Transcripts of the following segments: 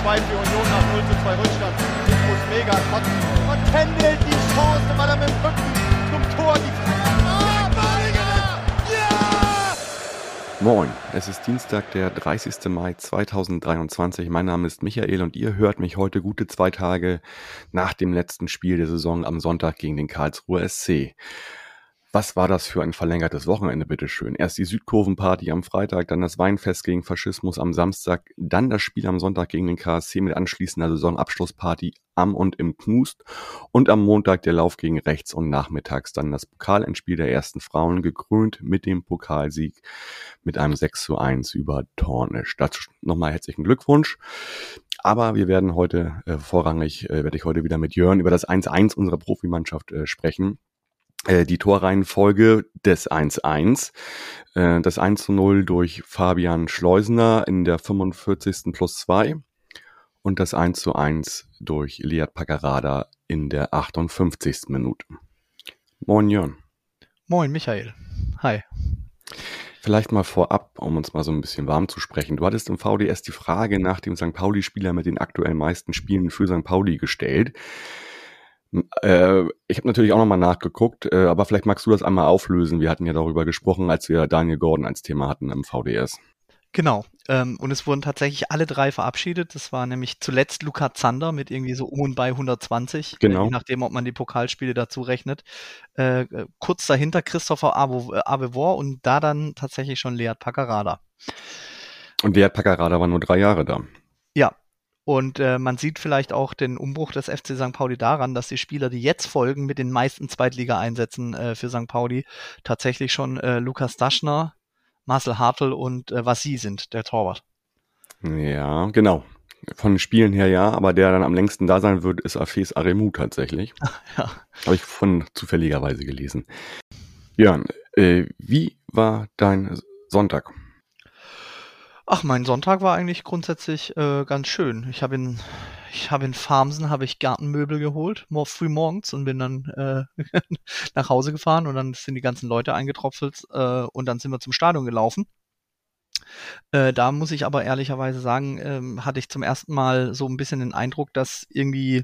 2 für Union nach 0:2 Rückstand. Ich muss mega kotzen. Und Kendall die Chance, weil er mit dem Rücken zum Tor die ja! Moin, es ist Dienstag, der 30. Mai 2023. Mein Name ist Michael und ihr hört mich heute gute 2 Tage nach dem letzten Spiel der Saison am Sonntag gegen den Karlsruher SC. Was war das für ein verlängertes Wochenende, bitteschön? Erst die Südkurvenparty am Freitag, dann das Weinfest gegen Faschismus am Samstag, dann das Spiel am Sonntag gegen den KSC mit anschließender Saisonabschlussparty am und im Knust und am Montag der Lauf gegen rechts und nachmittags dann das Pokalendspiel der ersten Frauen, gekrönt mit dem Pokalsieg mit einem 6:1 über Tornisch. Dazu nochmal herzlichen Glückwunsch. Aber wir werden heute werde ich heute wieder mit Jörn über das 1:1 unserer Profimannschaft sprechen. Die Torreihenfolge des 1:1, das 1:0 durch Fabian Schleusener in der 45. +2 und das 1:1 durch Liat Packerada in der 58. Minute. Moin Jörn. Moin Michael. Hi. Vielleicht mal vorab, um uns mal so ein bisschen warm zu sprechen. Du hattest im VDS die Frage nach dem St. Pauli-Spieler mit den aktuell meisten Spielen für St. Pauli gestellt. Ich habe natürlich auch nochmal nachgeguckt, aber vielleicht magst du das einmal auflösen. Wir hatten ja darüber gesprochen, als wir Daniel Gordon als Thema hatten im VDS. Genau. Und es wurden tatsächlich alle 3 verabschiedet. Das war nämlich zuletzt Luca Zander mit irgendwie so um und bei 120. Genau. Je nachdem, ob man die Pokalspiele dazu rechnet. Kurz dahinter Christopher Avevor und da dann tatsächlich schon Liat Packerada. Und Liat Packerada war nur 3 Jahre da. Ja. Und man sieht vielleicht auch den Umbruch des FC St. Pauli daran, dass die Spieler, die jetzt folgen, mit den meisten Zweitliga-Einsätzen für St. Pauli tatsächlich schon Lukas Daschner, Marcel Hartl und Vassi sind, der Torwart. Ja, genau. Von den Spielen her ja, aber der dann am längsten da sein wird, ist Afes Aremu tatsächlich. Ja. Habe ich von zufälligerweise gelesen. Jörn, wie war dein Sonntag? Ach, mein Sonntag war eigentlich grundsätzlich ganz schön. Ich habe in Farmsen Gartenmöbel geholt, früh morgens, und bin dann nach Hause gefahren und dann sind die ganzen Leute eingetropfelt und dann sind wir zum Stadion gelaufen. Da muss ich aber ehrlicherweise sagen, hatte ich zum ersten Mal so ein bisschen den Eindruck, dass irgendwie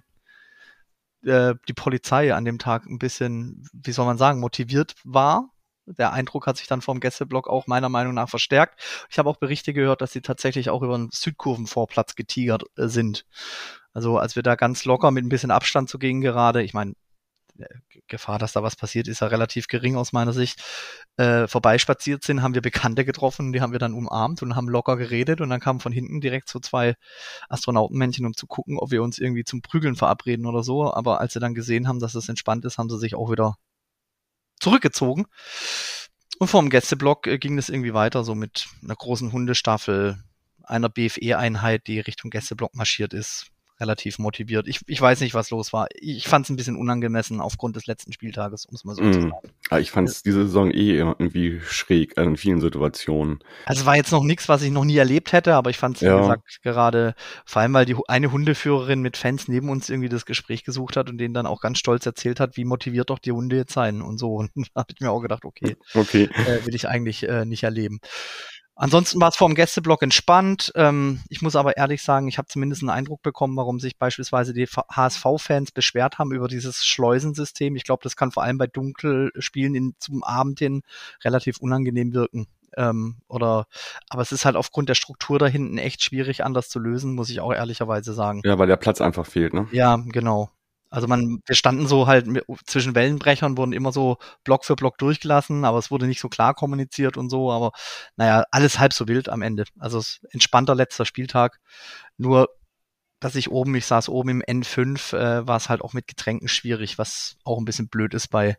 die Polizei an dem Tag ein bisschen, wie soll man sagen, motiviert war. Der Eindruck hat sich dann vom Gästeblock auch meiner Meinung nach verstärkt. Ich habe auch Berichte gehört, dass sie tatsächlich auch über den Südkurvenvorplatz getigert sind. Also als wir da ganz locker mit ein bisschen Abstand zur Gegengerade, ich meine, Gefahr, dass da was passiert, ist ja relativ gering aus meiner Sicht, vorbeispaziert sind, haben wir Bekannte getroffen, die haben wir dann umarmt und haben locker geredet und dann kamen von hinten direkt so 2 Astronautenmännchen, um zu gucken, ob wir uns irgendwie zum Prügeln verabreden oder so. Aber als sie dann gesehen haben, dass es entspannt ist, haben sie sich auch wieder zurückgezogen. Und vom Gästeblock ging es irgendwie weiter, so mit einer großen Hundestaffel, einer BFE-Einheit, die Richtung Gästeblock marschiert ist. Relativ motiviert. Ich weiß nicht, was los war. Ich fand es ein bisschen unangemessen aufgrund des letzten Spieltages, um es mal so zu sagen. Ich fand es diese Saison irgendwie schräg in vielen Situationen. Also war jetzt noch nichts, was ich noch nie erlebt hätte, aber ich fand es, wie gesagt, gerade, vor allem, weil die eine Hundeführerin mit Fans neben uns irgendwie das Gespräch gesucht hat und denen dann auch ganz stolz erzählt hat, wie motiviert doch die Hunde jetzt sein und so. Und da habe ich mir auch gedacht, okay. Will ich eigentlich nicht erleben. Ansonsten war es vor dem Gästeblock entspannt. Ich muss aber ehrlich sagen, ich habe zumindest einen Eindruck bekommen, warum sich beispielsweise die HSV-Fans beschwert haben über dieses Schleusensystem. Ich glaube, das kann vor allem bei Dunkelspielen zum Abend hin relativ unangenehm wirken. Aber es ist halt aufgrund der Struktur da hinten echt schwierig, anders zu lösen, muss ich auch ehrlicherweise sagen. Ja, weil der Platz einfach fehlt, ne? Ja, genau. Also wir standen so halt zwischen Wellenbrechern, wurden immer so Block für Block durchgelassen, aber es wurde nicht so klar kommuniziert und so, aber naja, alles halb so wild am Ende. Also es entspannter letzter Spieltag. Nur, ich saß oben im N5, war es halt auch mit Getränken schwierig, was auch ein bisschen blöd ist bei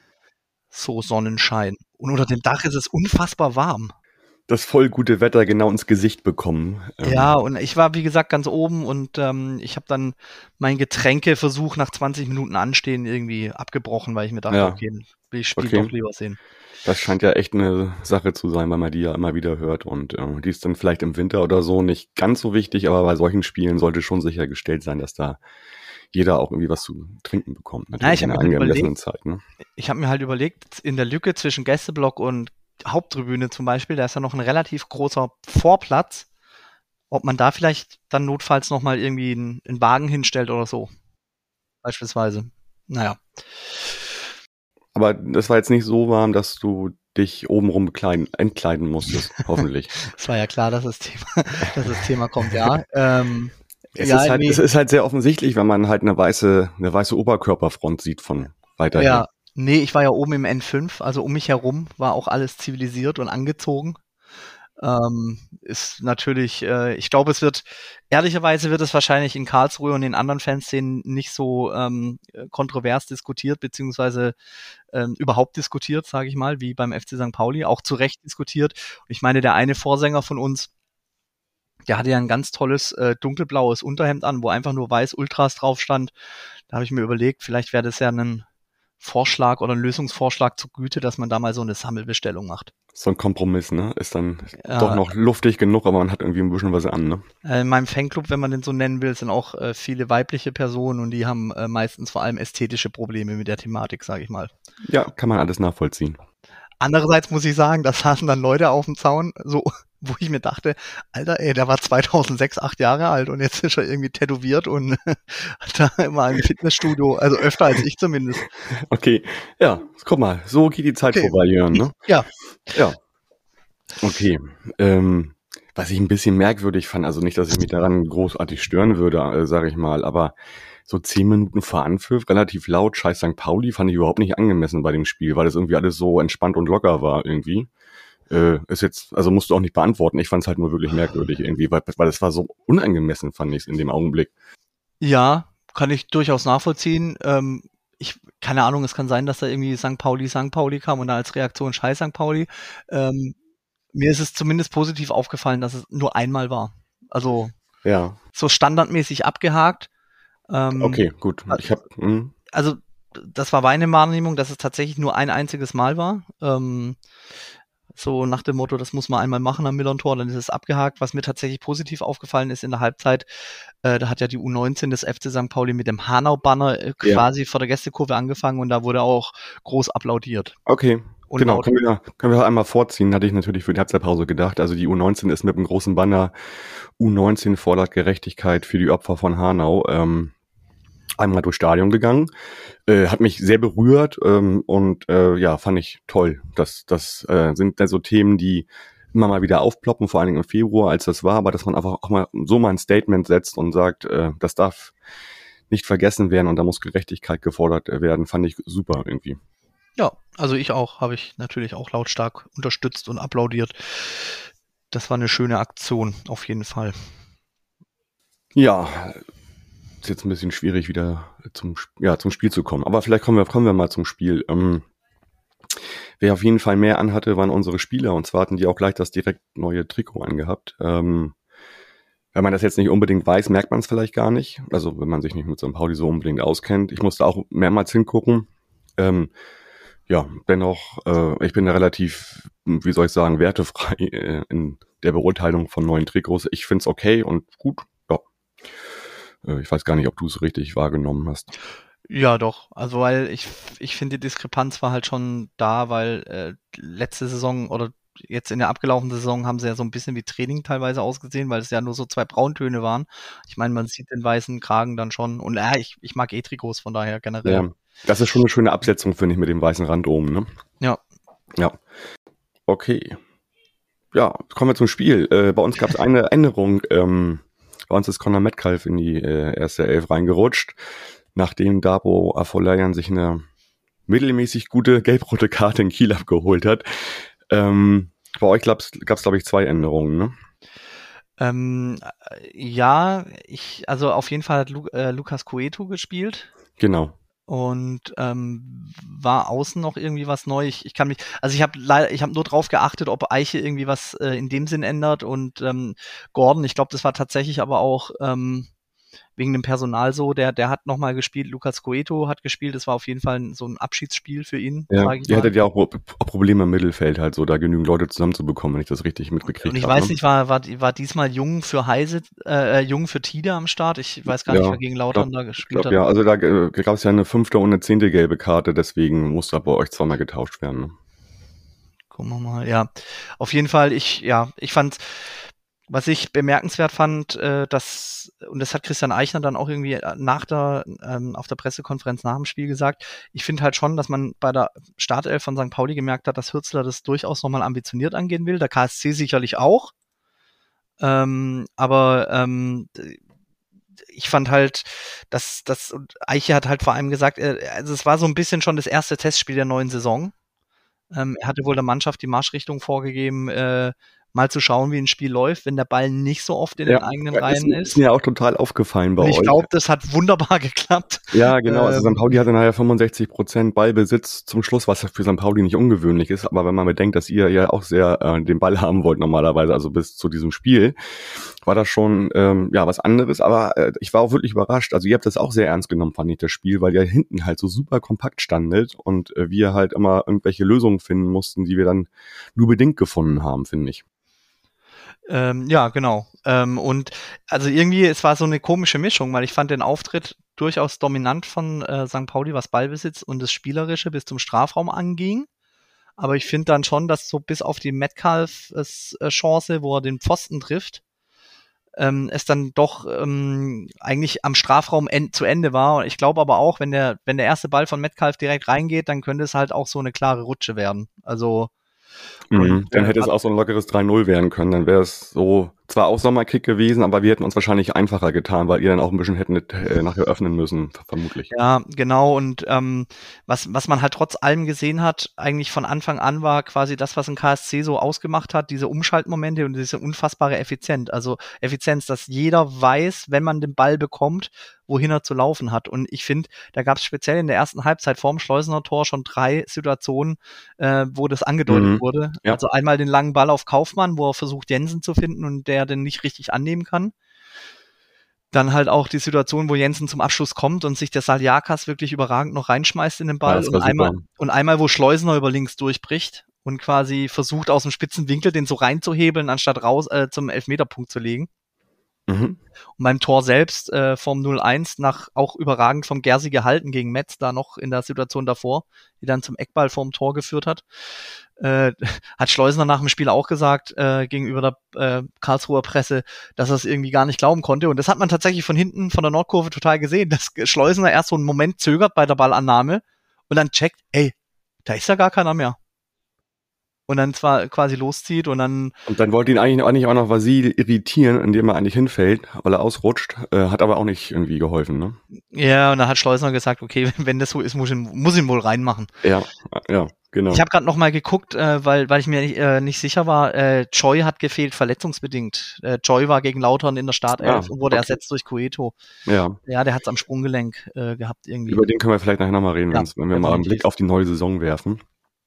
so Sonnenschein. Und unter dem Dach ist es unfassbar warm. Das voll gute Wetter genau ins Gesicht bekommen. Ja, und ich war, wie gesagt, ganz oben und ich habe dann meinen Getränkeversuch nach 20 Minuten Anstehen irgendwie abgebrochen, weil ich mir dachte, okay, will ich Spiel doch lieber sehen. Das scheint ja echt eine Sache zu sein, weil man die ja immer wieder hört und die ist dann vielleicht im Winter oder so nicht ganz so wichtig, aber bei solchen Spielen sollte schon sichergestellt sein, dass da jeder auch irgendwie was zu trinken bekommt. Natürlich in einer angemessenen Zeit. Ne? Ich habe mir halt überlegt, in der Lücke zwischen Gästeblock und Haupttribüne zum Beispiel, da ist ja noch ein relativ großer Vorplatz ob man da vielleicht dann notfalls nochmal irgendwie einen Wagen hinstellt oder so. Beispielsweise. Naja. Aber das war jetzt nicht so warm, dass du dich obenrum entkleiden musstest, hoffentlich. Es war ja klar, dass das Thema kommt, ja. Es ist halt sehr offensichtlich, wenn man halt eine weiße Oberkörperfront sieht von weiter Ja, her. nee, ich war ja oben im N5, also um mich herum war auch alles zivilisiert und angezogen. Ist natürlich, ich glaube, ehrlicherweise wird es wahrscheinlich in Karlsruhe und in anderen Fanszenen nicht so kontrovers diskutiert, beziehungsweise überhaupt diskutiert, sage ich mal, wie beim FC St. Pauli, auch zu Recht diskutiert. Und ich meine, der eine Vorsänger von uns, der hatte ja ein ganz tolles dunkelblaues Unterhemd an, wo einfach nur weiß Ultras drauf stand. Da habe ich mir überlegt, vielleicht wäre das ja ein Vorschlag oder ein Lösungsvorschlag zur Güte, dass man da mal so eine Sammelbestellung macht. So ein Kompromiss, ne? Ist dann doch noch luftig genug, aber man hat irgendwie ein bisschen was an, ne? In meinem Fanclub, wenn man den so nennen will, sind auch viele weibliche Personen und die haben meistens vor allem ästhetische Probleme mit der Thematik, sage ich mal. Ja, kann man alles nachvollziehen. Andererseits muss ich sagen, da saßen dann Leute auf dem Zaun, so, wo ich mir dachte, Alter, der war 2006 8 Jahre alt und jetzt ist er irgendwie tätowiert und hat da immer im Fitnessstudio, also öfter als ich zumindest. Okay, ja, guck mal, so geht die Zeit vorbei, Jörn, ne? Ja. Okay, was ich ein bisschen merkwürdig fand, also nicht, dass ich mich daran großartig stören würde, sage ich mal, aber so 10 Minuten vor Anpfiff, relativ laut, scheiß St. Pauli, fand ich überhaupt nicht angemessen bei dem Spiel, weil das irgendwie alles so entspannt und locker war irgendwie. Ist jetzt, also musst du auch nicht beantworten, ich fand es halt nur wirklich merkwürdig irgendwie, weil das war so unangemessen, fand ich es in dem Augenblick. Ja, kann ich durchaus nachvollziehen. Keine Ahnung, es kann sein, dass da irgendwie St. Pauli kam und da als Reaktion Scheiß St. Pauli. Mir ist es zumindest positiv aufgefallen, dass es nur einmal war. Also ja, so standardmäßig abgehakt. Okay, gut. Also das war meine Wahrnehmung, dass es tatsächlich nur ein einziges Mal war. So nach dem Motto, das muss man einmal machen am Millern-Tor, dann ist es abgehakt. Was mir tatsächlich positiv aufgefallen ist in der Halbzeit, da hat ja die U19 des FC St. Pauli mit dem Hanau-Banner quasi vor der Gästekurve angefangen und da wurde auch groß applaudiert. Okay, und genau, können wir einmal vorziehen, hatte ich natürlich für die Halbzeitpause gedacht. Also die U19 ist mit einem großen Banner, U19 fordert Gerechtigkeit für die Opfer von Hanau, einmal durchs Stadion gegangen. Hat mich sehr berührt und fand ich toll. Das sind dann so Themen, die immer mal wieder aufploppen, vor allen Dingen im Februar, als das war, aber dass man einfach auch mal so mal ein Statement setzt und sagt, das darf nicht vergessen werden und da muss Gerechtigkeit gefordert werden, fand ich super irgendwie. Ja, also ich auch, habe ich natürlich auch lautstark unterstützt und applaudiert. Das war eine schöne Aktion, auf jeden Fall. Ja, ist jetzt ein bisschen schwierig, wieder zum Spiel zu kommen. Aber vielleicht kommen wir mal zum Spiel. Wer auf jeden Fall mehr anhatte, waren unsere Spieler. Und zwar hatten die auch gleich das direkt neue Trikot angehabt. Wenn man das jetzt nicht unbedingt weiß, merkt man es vielleicht gar nicht. Also wenn man sich nicht mit St. Pauli so unbedingt auskennt. Ich musste auch mehrmals hingucken. Dennoch, ich bin da relativ, wie soll ich sagen, wertefrei in der Beurteilung von neuen Trikots. Ich finde es okay und gut. Ja. Ich weiß gar nicht, ob du es richtig wahrgenommen hast. Ja, doch. Also, weil ich finde, die Diskrepanz war halt schon da, weil letzte Saison oder jetzt in der abgelaufenen Saison haben sie ja so ein bisschen wie Training teilweise ausgesehen, weil es ja nur so 2 Brauntöne waren. Ich meine, man sieht den weißen Kragen dann schon. Und ich mag Trikots, von daher generell. Ja, das ist schon eine schöne Absetzung, finde ich, mit dem weißen Rand oben, ne? Ja. Ja. Okay. Ja, kommen wir zum Spiel. Bei uns gab es eine Änderung. Bei uns ist Conor Metcalf in die erste Elf reingerutscht, nachdem Dabo Afolayan sich eine mittelmäßig gute gelb-rote Karte in Kiel abgeholt hat. Bei euch gab's, glaube ich, 2 Änderungen, ne? Also auf jeden Fall hat Lucas Cueto gespielt. Genau. Und war außen noch irgendwie was neu. Ich habe nur drauf geachtet, ob Eiche irgendwie was in dem Sinn ändert und Gordon, ich glaube, das war tatsächlich aber auch wegen dem Personal so, der hat nochmal gespielt, Lucas Cueto hat gespielt, das war auf jeden Fall so ein Abschiedsspiel für ihn. Ja, ihr hattet ja auch Probleme im Mittelfeld, halt so da genügend Leute zusammenzubekommen, wenn ich das richtig mitgekriegt habe. Und ich weiß nicht, war diesmal Jung für Jung für Tide am Start? Ich weiß gar nicht, wer gegen Lautern da gespielt hat. Ja, also da gab es ja eine 5. und eine 10. gelbe Karte, deswegen musste bei euch zweimal getauscht werden. Ne? Gucken wir mal, ja. Auf jeden Fall, ich fand Was ich bemerkenswert fand, und das hat Christian Eichner dann auch irgendwie auf der Pressekonferenz nach dem Spiel gesagt, ich finde halt schon, dass man bei der Startelf von St. Pauli gemerkt hat, dass Hürzeler das durchaus nochmal ambitioniert angehen will, der KSC sicherlich auch. Aber ich fand halt, dass Eiche hat halt vor allem gesagt, also es war so ein bisschen schon das erste Testspiel der neuen Saison. Er hatte wohl der Mannschaft die Marschrichtung vorgegeben, mal zu schauen, wie ein Spiel läuft, wenn der Ball nicht so oft in den eigenen Reihen ist. Ist mir auch total aufgefallen bei euch. Ich glaube, das hat wunderbar geklappt. Ja, genau. Also St. Pauli hatte nachher 65% Ballbesitz zum Schluss, was für St. Pauli nicht ungewöhnlich ist. Aber wenn man bedenkt, dass ihr ja auch sehr den Ball haben wollt normalerweise, also bis zu diesem Spiel, war das schon was anderes. Aber ich war auch wirklich überrascht. Also ihr habt das auch sehr ernst genommen, fand ich, das Spiel, weil ihr hinten halt so super kompakt standet und wir halt immer irgendwelche Lösungen finden mussten, die wir dann nur bedingt gefunden haben, finde ich. Ja, genau. Und also irgendwie, es war so eine komische Mischung, weil ich fand den Auftritt durchaus dominant von St. Pauli, was Ballbesitz und das Spielerische bis zum Strafraum anging. Aber ich finde dann schon, dass so bis auf die Metcalf-Chance, wo er den Pfosten trifft, es dann doch eigentlich am Strafraum zu Ende war. Ich glaube aber auch, wenn der erste Ball von Metcalf direkt reingeht, dann könnte es halt auch so eine klare Rutsche werden. Also dann hätte es auch so ein lockeres 3-0 werden können. Dann wäre es so zwar auch Sommerkick gewesen, aber wir hätten uns wahrscheinlich einfacher getan, weil ihr dann auch ein bisschen hättet nachher öffnen müssen, vermutlich. Ja, genau. Und was man halt trotz allem gesehen hat, eigentlich von Anfang an war quasi das, was ein KSC so ausgemacht hat, diese Umschaltmomente und diese unfassbare Effizienz, dass jeder weiß, wenn man den Ball bekommt, wohin er zu laufen hat. Und ich finde, da gab es speziell in der ersten Halbzeit vorm Schleusener Tor schon 3 Situationen, wo das angedeutet wurde. Ja. Also einmal den langen Ball auf Kaufmann, wo er versucht, Jensen zu finden und der den nicht richtig annehmen kann. Dann halt auch die Situation, wo Jensen zum Abschluss kommt und sich der Saljakas wirklich überragend noch reinschmeißt in den Ball. Ja, und einmal, wo Schleusener über links durchbricht und quasi versucht, aus dem spitzen Winkel den so reinzuhebeln, anstatt raus zum Elfmeterpunkt zu legen. Und beim Tor selbst vom 0-1 auch überragend vom Gersi gehalten gegen Metz, da noch in der Situation davor, die dann zum Eckball vorm Tor geführt hat. Hat Schleusener nach dem Spiel auch gesagt, gegenüber der Karlsruher Presse, dass er es irgendwie gar nicht glauben konnte. Und das hat man tatsächlich von hinten, von der Nordkurve total gesehen, dass Schleusener erst so einen Moment zögert bei der Ballannahme und dann checkt, ey, da ist ja gar keiner mehr. Und dann zwar quasi loszieht und dann... Und dann wollte ihn eigentlich auch noch Vasil irritieren, indem er eigentlich hinfällt, weil er ausrutscht, hat aber auch nicht irgendwie geholfen, ne? Ja, und dann hat Schleusener gesagt, okay, wenn das so ist, muss ihn wohl reinmachen. Ja, genau. Ich habe gerade noch mal geguckt, weil ich mir nicht sicher war, Choi hat gefehlt, verletzungsbedingt. Choi war gegen Lautern in der Startelf und wurde ersetzt durch Cueto. Ja, der hat's am Sprunggelenk gehabt irgendwie. Über den können wir vielleicht nachher nochmal reden, wenn wir mal einen Blick auf die neue Saison werfen.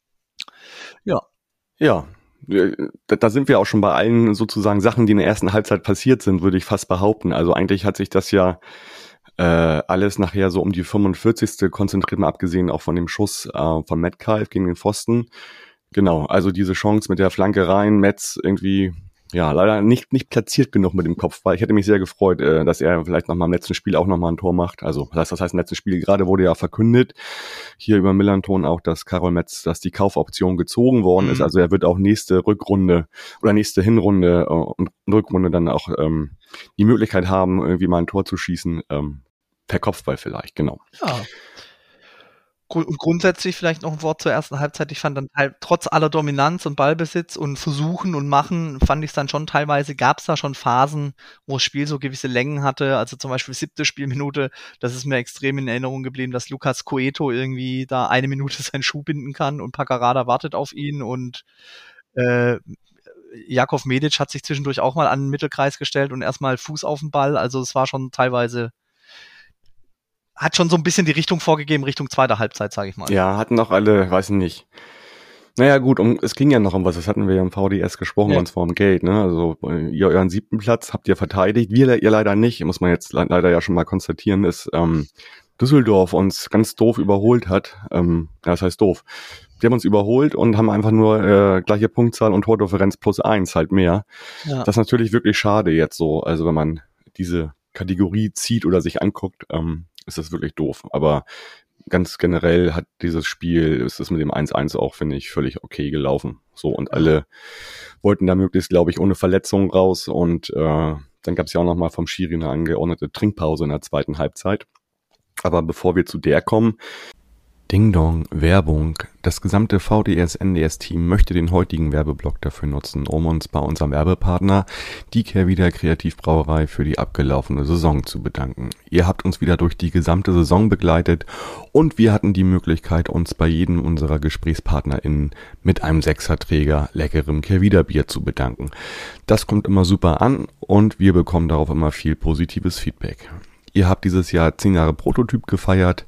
Ja, da sind wir auch schon bei allen sozusagen Sachen, die in der ersten Halbzeit passiert sind, würde ich fast behaupten. Also eigentlich hat sich das ja alles nachher so um die 45. konzentriert, mal abgesehen auch von dem Schuss von Metcalf gegen den Pfosten. Genau, also diese Chance mit der Flanke rein, Metz irgendwie, ja, leider nicht platziert genug mit dem Kopf, weil ich hätte mich sehr gefreut, dass er vielleicht noch mal im letzten Spiel auch noch mal ein Tor macht. Also das heißt im letzten Spiel gerade wurde ja verkündet, hier über Millanton auch, dass Karol Metz, dass die Kaufoption gezogen worden ist. Also er wird auch nächste Rückrunde oder nächste Hinrunde und Rückrunde dann auch die Möglichkeit haben, irgendwie mal ein Tor zu schießen, per Kopfball vielleicht, genau. Ja. Grundsätzlich vielleicht noch ein Wort zur ersten Halbzeit. Ich fand dann halt trotz aller Dominanz und Ballbesitz und Versuchen und Machen, fand ich es dann schon teilweise, gab es da schon Phasen, wo das Spiel so gewisse Längen hatte. Also zum Beispiel 7. Spielminute, das ist mir extrem in Erinnerung geblieben, dass Lucas Cueto irgendwie da 1 Minute seinen Schuh binden kann und Paccarada wartet auf ihn und Jakov Medic hat sich zwischendurch auch mal an den Mittelkreis gestellt und erstmal Fuß auf den Ball. Also es war schon teilweise... Hat schon so ein bisschen die Richtung vorgegeben, Richtung zweiter Halbzeit, sage ich mal. Ja, hatten auch alle, weiß ich nicht. Naja gut, es ging ja noch um was, das hatten wir ja im VDS gesprochen, uns vor dem Gate, ne? Also ihr euren 7. Platz habt ihr verteidigt, ihr leider nicht, muss man jetzt leider ja schon mal konstatieren, ist Düsseldorf uns ganz doof überholt hat. Das heißt doof. Die haben uns überholt und haben einfach nur gleiche Punktzahl und Tordifferenz +1 halt mehr. Ja. Das ist natürlich wirklich schade jetzt so, also wenn man diese Kategorie zieht oder sich anguckt, ist das wirklich doof. Aber ganz generell hat dieses Spiel, ist es mit dem 1-1 auch, finde ich, völlig okay gelaufen. So, und alle wollten da möglichst, glaube ich, ohne Verletzungen raus. Und dann gab es ja auch nochmal vom Schiri eine angeordnete Trinkpause in der zweiten Halbzeit. Aber bevor wir zu der kommen, Ding Dong, Werbung. Das gesamte VDS-NDS-Team möchte den heutigen Werbeblock dafür nutzen, um uns bei unserem Werbepartner, die Kehrwieder Kreativbrauerei, für die abgelaufene Saison zu bedanken. Ihr habt uns wieder durch die gesamte Saison begleitet und wir hatten die Möglichkeit, uns bei jedem unserer GesprächspartnerInnen mit einem Sechserträger leckerem Kehrwieder Bier zu bedanken. Das kommt immer super an und wir bekommen darauf immer viel positives Feedback. Ihr habt dieses Jahr 10 Jahre Prototyp gefeiert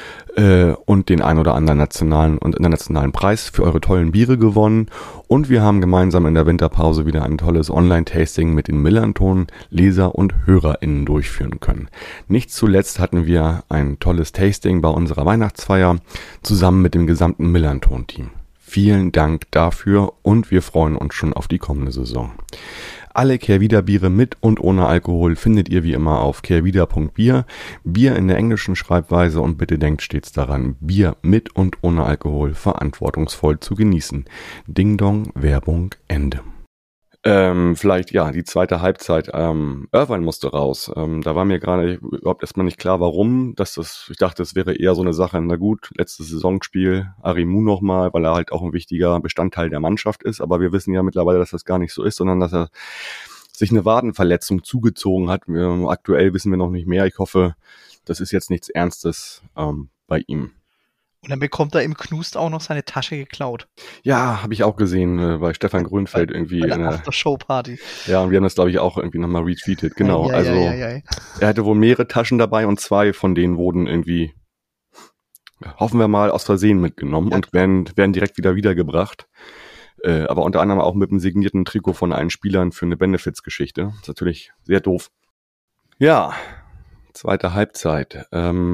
und den ein oder anderen nationalen und internationalen Preis für eure tollen Biere gewonnen. Und wir haben gemeinsam in der Winterpause wieder ein tolles Online-Tasting mit den Millanton Leser und HörerInnen durchführen können. Nicht zuletzt hatten wir ein tolles Tasting bei unserer Weihnachtsfeier zusammen mit dem gesamten Millanton-Team. Vielen Dank dafür und wir freuen uns schon auf die kommende Saison. Alle Kehrwieder Biere mit und ohne Alkohol findet ihr wie immer auf kehrwieder.bier. Bier in der englischen Schreibweise und bitte denkt stets daran, Bier mit und ohne Alkohol verantwortungsvoll zu genießen. Ding Dong, Werbung, Ende. Vielleicht, ja, die zweite Halbzeit. Irvine musste raus. Da war mir gerade überhaupt erstmal nicht klar, warum. Ich dachte, es wäre eher so eine Sache, na gut, letztes Saisonspiel, Arimu nochmal, weil er halt auch ein wichtiger Bestandteil der Mannschaft ist. Aber wir wissen ja mittlerweile, dass das gar nicht so ist, sondern dass er sich eine Wadenverletzung zugezogen hat. Aktuell wissen wir noch nicht mehr. Ich hoffe, das ist jetzt nichts Ernstes bei ihm. Und dann bekommt er im Knust auch noch seine Tasche geklaut. Ja, habe ich auch gesehen bei Stefan Grünfeld irgendwie. Bei der After-Show-Party. Ja, und wir haben das, glaube ich, auch irgendwie nochmal retweetet. Genau, er hatte wohl mehrere Taschen dabei und 2 von denen wurden irgendwie, hoffen wir mal, aus Versehen mitgenommen und werden direkt wieder wiedergebracht. Aber unter anderem auch mit einem signierten Trikot von allen Spielern für eine Benefits-Geschichte. Das ist natürlich sehr doof. Ja, zweite Halbzeit.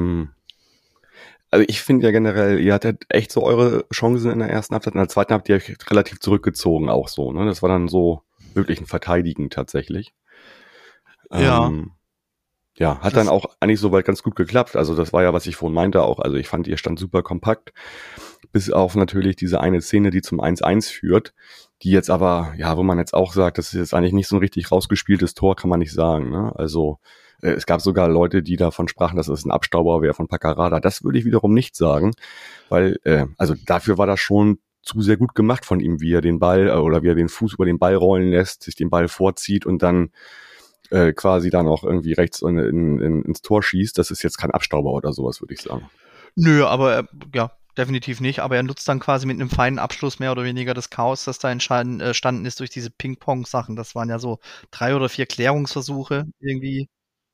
Also ich finde ja generell, ihr hattet echt so eure Chancen in der ersten Halbzeit. In der zweiten habt ihr euch relativ zurückgezogen auch so. Ne? Das war dann so wirklich ein Verteidigen tatsächlich. Ja. Ja, hat dann auch eigentlich soweit ganz gut geklappt. Also das war ja, was ich vorhin meinte auch. Also ich fand, ihr stand super kompakt. Bis auf natürlich diese eine Szene, die zum 1-1 führt. Die jetzt aber, ja, wo man jetzt auch sagt, das ist jetzt eigentlich nicht so ein richtig rausgespieltes Tor, kann man nicht sagen. Ne? Also es gab sogar Leute, die davon sprachen, dass es ein Abstauber wäre von Paccarada. Das würde ich wiederum nicht sagen, weil also dafür war das schon zu sehr gut gemacht von ihm, wie er den Ball oder wie er den Fuß über den Ball rollen lässt, sich den Ball vorzieht und dann quasi dann auch irgendwie rechts ins Tor schießt. Das ist jetzt kein Abstauber oder sowas, würde ich sagen. Nö, aber ja, definitiv nicht. Aber er nutzt dann quasi mit einem feinen Abschluss mehr oder weniger das Chaos, das da entstanden ist durch diese Ping-Pong-Sachen. Das waren ja so 3 oder 4 Klärungsversuche irgendwie.